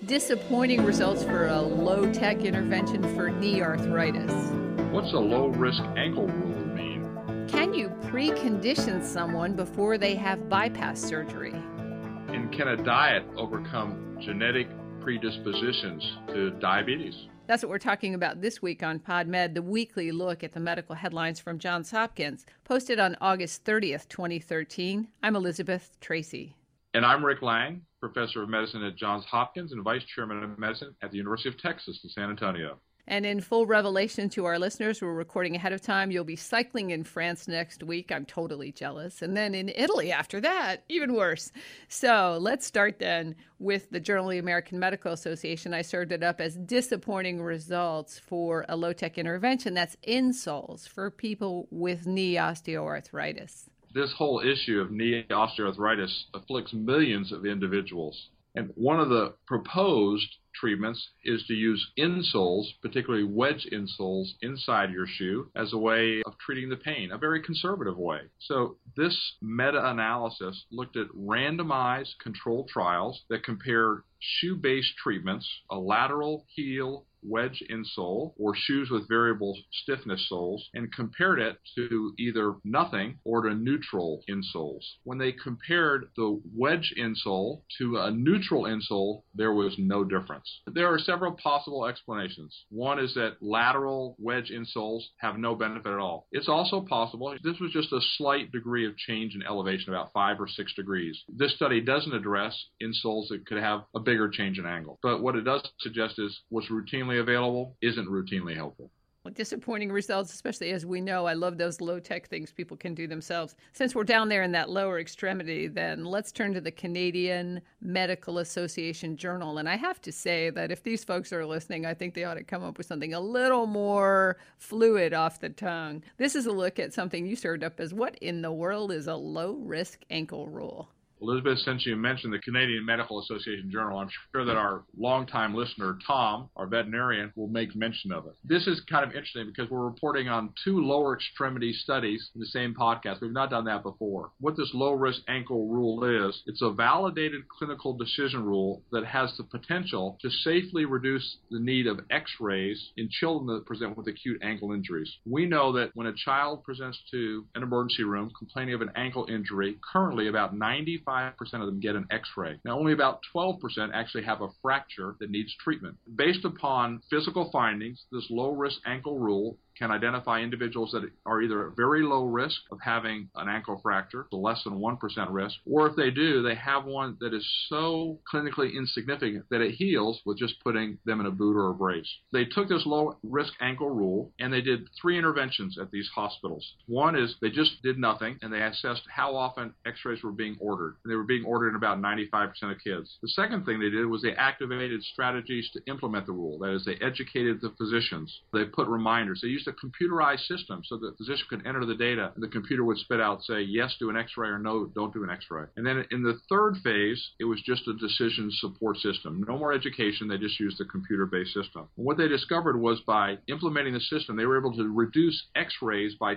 Disappointing results for a low-tech intervention for knee arthritis. What's a low-risk ankle rule mean? Can you precondition someone before they have bypass surgery? And can a diet overcome genetic predispositions to diabetes? That's what we're talking about this week on PodMed, the weekly look at the medical headlines from Johns Hopkins, posted on August 30th, 2013. I'm Elizabeth Tracy. And I'm Rick Lang, professor of medicine at Johns Hopkins and vice chairman of medicine at the University of Texas in San Antonio. And in full revelation to our listeners, we're recording ahead of time. You'll be cycling in France next week. I'm totally jealous. And then in Italy after that, even worse. So let's start then with the Journal of the American Medical Association. I served it up as disappointing results for a low-tech intervention. That's insoles for people with knee osteoarthritis. This whole issue of knee osteoarthritis afflicts millions of individuals. And one of the proposed treatments is to use insoles, particularly wedge insoles, inside your shoe as a way of treating the pain, a very conservative way. So this meta-analysis looked at randomized controlled trials that compared shoe-based treatments, a lateral heel wedge insole, or shoes with variable stiffness soles, and compared it to either nothing or to neutral insoles. When they compared the wedge insole to a neutral insole, there was no difference. There are several possible explanations. One is that lateral wedge insoles have no benefit at all. It's also possible this was just a slight degree of change in elevation, about 5 or 6 degrees. This study doesn't address insoles that could have a bigger change in angle. But what it does suggest is what's routinely available isn't routinely helpful. Disappointing results, especially as we know. I love those low-tech things people can do themselves. Since we're down there in that lower extremity, then let's turn to the Canadian Medical Association Journal. And I have to say that if these folks are listening, I think they ought to come up with something a little more fluid off the tongue. This is a look at something you served up as what in the world is a low-risk ankle rule? Elizabeth, since you mentioned the Canadian Medical Association Journal, I'm sure that our longtime listener, Tom, our veterinarian, will make mention of it. This is kind of interesting because we're reporting on 2 lower extremity studies in the same podcast. We've not done that before. What this low-risk ankle rule is, it's a validated clinical decision rule that has the potential to safely reduce the need of x-rays in children that present with acute ankle injuries. We know that when a child presents to an emergency room complaining of an ankle injury, currently about 95% of them get an x-ray. Now, only about 12% actually have a fracture that needs treatment. Based upon physical findings, this low-risk ankle rule can identify individuals that are either at very low risk of having an ankle fracture, so less than 1% risk, or if they do, they have one that is so clinically insignificant that it heals with just putting them in a boot or a brace. They took this low-risk ankle rule and they did 3 interventions at these hospitals. One is they just did nothing and they assessed how often x-rays were being ordered. And they were being ordered in about 95% of kids. The second thing they did was they activated strategies to implement the rule. That is, they educated the physicians. They put reminders. They used a computerized system so the physician could enter the data and the computer would spit out, say, yes, do an x-ray, or no, don't do an x-ray. And then in the third phase, it was just a decision support system. No more education. They just used the computer-based system. And what they discovered was by implementing the system, they were able to reduce x-rays by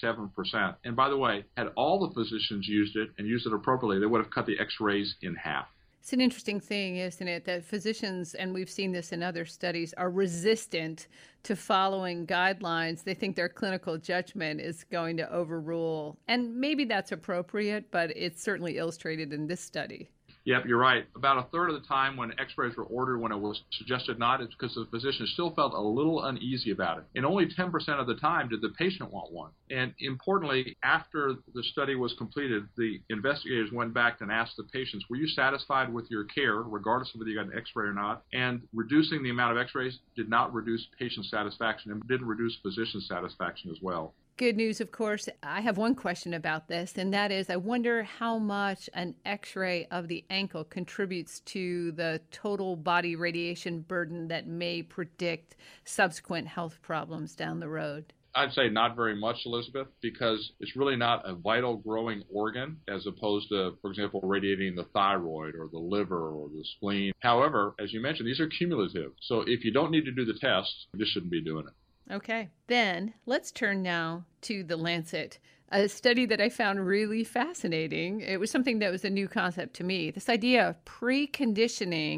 27%. And by the way, had all the physicians used it and used it appropriately, they would have cut the x-rays in half. It's an interesting thing, isn't it, that physicians, and we've seen this in other studies, are resistant to following guidelines. They think their clinical judgment is going to overrule. And maybe that's appropriate, but it's certainly illustrated in this study. Yep, you're right. About a third of the time when x-rays were ordered when it was suggested not, it's because the physician still felt a little uneasy about it. And only 10% of the time did the patient want one. And importantly, after the study was completed, the investigators went back and asked the patients, were you satisfied with your care, regardless of whether you got an x-ray or not? And reducing the amount of x-rays did not reduce patient satisfaction and didn't reduce physician satisfaction as well. Good news, of course. I have one question about this, and that is I wonder how much an x-ray of the ankle contributes to the total body radiation burden that may predict subsequent health problems down the road. I'd say not very much, Elizabeth, because it's really not a vital growing organ as opposed to, for example, radiating the thyroid or the liver or the spleen. However, as you mentioned, these are cumulative. So if you don't need to do the test, you just shouldn't be doing it. Okay, then let's turn now to The Lancet, a study that I found really fascinating. It was something that was a new concept to me. This idea of preconditioning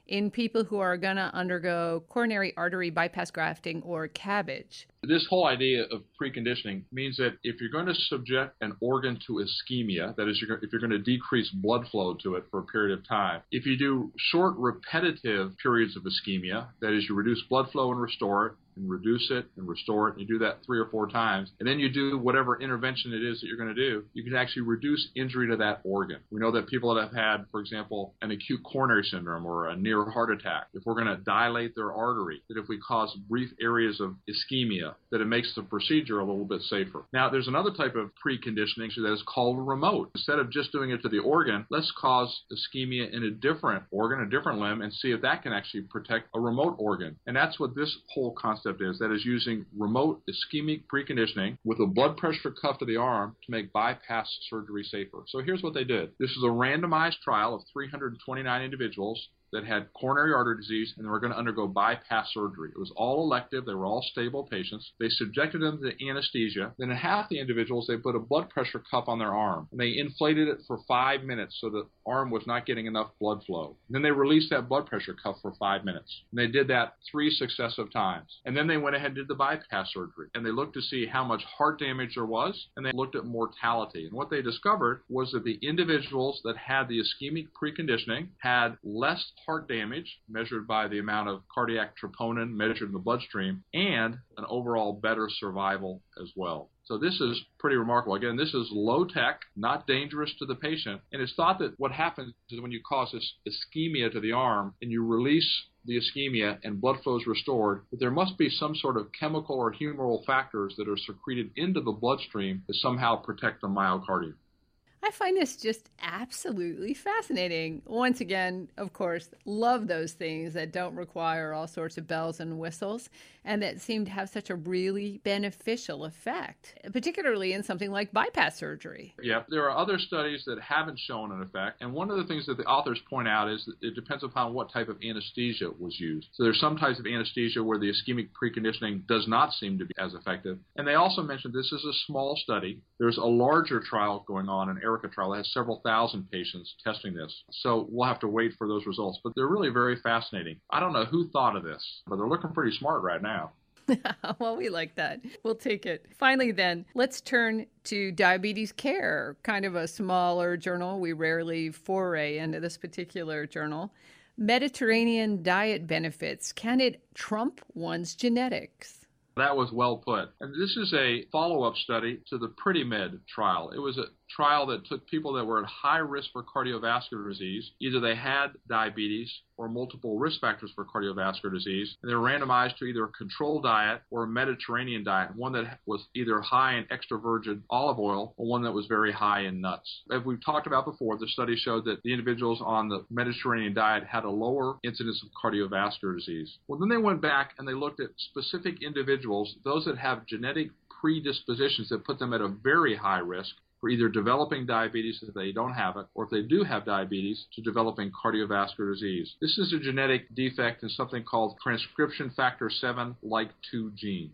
in people who are going to undergo coronary artery bypass grafting or CABG? This whole idea of preconditioning means that if you're going to subject an organ to ischemia, that is, if you're going to decrease blood flow to it for a period of time, if you do short repetitive periods of ischemia, that is, you reduce blood flow and restore it, and reduce it and restore it, and you do that 3 or 4 times, and then you do whatever intervention it is that you're going to do, you can actually reduce injury to that organ. We know that people that have had, for example, an acute coronary syndrome or a near heart attack, if we're going to dilate their artery, that if we cause brief areas of ischemia, that it makes the procedure a little bit safer. Now, there's another type of preconditioning that is called remote. Instead of just doing it to the organ, let's cause ischemia in a different organ, a different limb, and see if that can actually protect a remote organ. And that's what this whole concept is, that is using remote ischemic preconditioning with a blood pressure cuff to the arm to make bypass surgery safer. So here's what they did. This is a randomized trial of 329 individuals that had coronary artery disease and they were going to undergo bypass surgery. It was all elective. They were all stable patients. They subjected them to anesthesia. Then in half the individuals, they put a blood pressure cuff on their arm, and they inflated it for 5 minutes so the arm was not getting enough blood flow. And then they released that blood pressure cuff for 5 minutes. And they did that 3 successive times. And then they went ahead and did the bypass surgery. And they looked to see how much heart damage there was, and they looked at mortality. And what they discovered was that the individuals that had the ischemic preconditioning had less heart damage, measured by the amount of cardiac troponin measured in the bloodstream, and an overall better survival as well. So this is pretty remarkable. Again, this is low tech, not dangerous to the patient. And it's thought that what happens is when you cause this ischemia to the arm and you release the ischemia and blood flow is restored, that there must be some sort of chemical or humoral factors that are secreted into the bloodstream that somehow protect the myocardium. I find this just absolutely fascinating. Once again, of course, love those things that don't require all sorts of bells and whistles and that seem to have such a really beneficial effect, particularly in something like bypass surgery. Yeah, there are other studies that haven't shown an effect. And one of the things that the authors point out is that it depends upon what type of anesthesia was used. So there's some types of anesthesia where the ischemic preconditioning does not seem to be as effective. And they also mentioned this is a small study. There's a larger trial going on, an ERICA trial that has several thousand patients testing this. So we'll have to wait for those results. But they're really very fascinating. I don't know who thought of this, but they're looking pretty smart right now. Well, we like that. We'll take it. Finally, then, let's turn to Diabetes Care, kind of a smaller journal. We rarely foray into this particular journal. Mediterranean diet benefits. Can it trump one's genetics? That was well put. And this is a follow-up study to the PrettyMed trial. It was a trial that took people that were at high risk for cardiovascular disease. Either they had diabetes or multiple risk factors for cardiovascular disease, and they were randomized to either a controlled diet or a Mediterranean diet, one that was either high in extra virgin olive oil or one that was very high in nuts. As we've talked about before, the study showed that the individuals on the Mediterranean diet had a lower incidence of cardiovascular disease. Well, then they went back and they looked at specific individuals, those that have genetic predispositions that put them at a very high risk for either developing diabetes if they don't have it, or if they do have diabetes, to developing cardiovascular disease. This is a genetic defect in something called transcription factor 7 like 2 gene.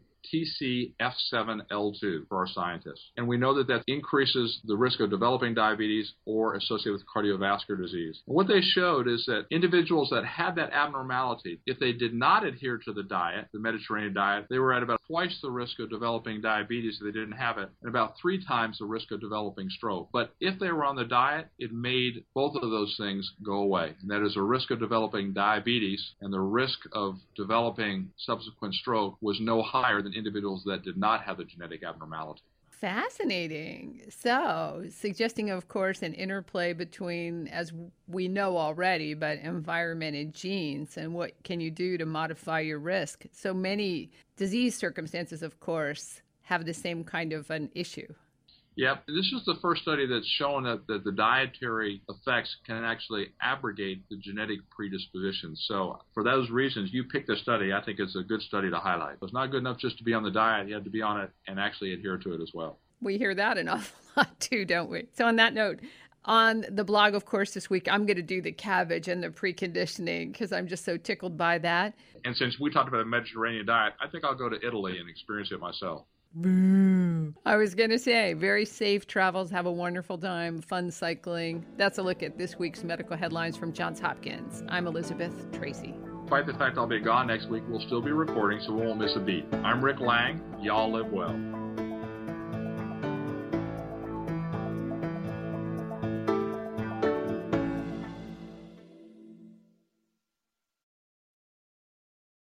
TCF7L2 for our scientists. And we know that increases the risk of developing diabetes or associated with cardiovascular disease. And what they showed is that individuals that had that abnormality, if they did not adhere to the diet, the Mediterranean diet, they were at about twice the risk of developing diabetes if they didn't have it, and about 3 times the risk of developing stroke. But if they were on the diet, it made both of those things go away. And that is a risk of developing diabetes and the risk of developing subsequent stroke was no higher than individuals that did not have the genetic abnormality. Fascinating. So, suggesting, of course, an interplay between, as we know already, but environment and genes, and what can you do to modify your risk. So many disease circumstances, of course, have the same kind of an issue. Yep. This is the first study that's shown that the dietary effects can actually abrogate the genetic predispositions. So for those reasons, you picked a study. I think it's a good study to highlight. It's not good enough just to be on the diet. You have to be on it and actually adhere to it as well. We hear that an awful lot too, don't we? So on that note, on the blog, of course, this week, I'm going to do the CABG and the preconditioning because I'm just so tickled by that. And since we talked about the Mediterranean diet, I think I'll go to Italy and experience it myself. Boo. time. I was going to say, very safe travels. Have a wonderful time. Fun cycling. That's a look at this week's medical headlines from Johns Hopkins. I'm Elizabeth Tracy. Despite the fact I'll be gone next week, we'll still be reporting, so we won't miss a beat. I'm Rick Lang. Y'all live well.